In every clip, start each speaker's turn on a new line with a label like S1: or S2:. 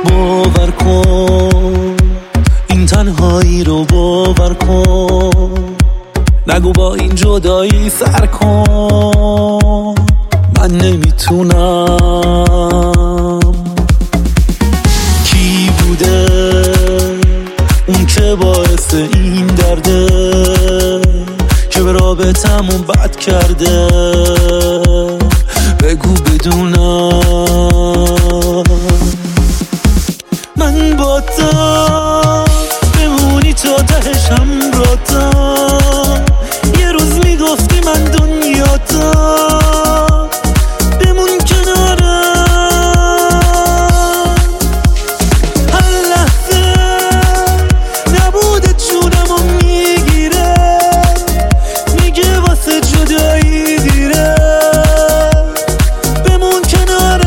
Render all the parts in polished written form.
S1: باور کن این تنهایی رو باور کن، نگو با این جدایی سر کن، من نمیتونم. کی بوده اون که باعث این درده که به رابطمون بد کرده؟ بگو بدونم. من با تو بمونی تا تهش همراه‌تم، یه روز میگفتی من دنیاتم، بمون کنارم. هر لحظه نبوده جونمو میگیره، میگه واسه جدایی دیره، بمون کنارم.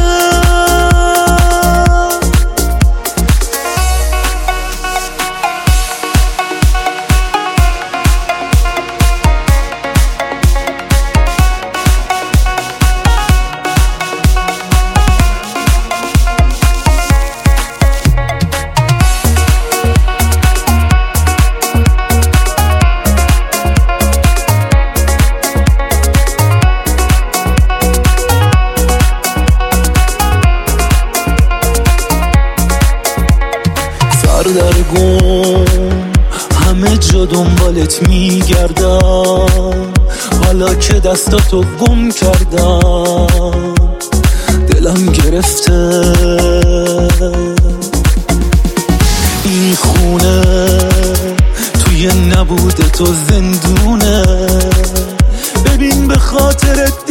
S1: سردرگم همه جا دنبالت میگردم، حالا که دستاتو گم کردم دلم گرفته. این خونه توی نبوده تو زندونه، ببین به خاطرت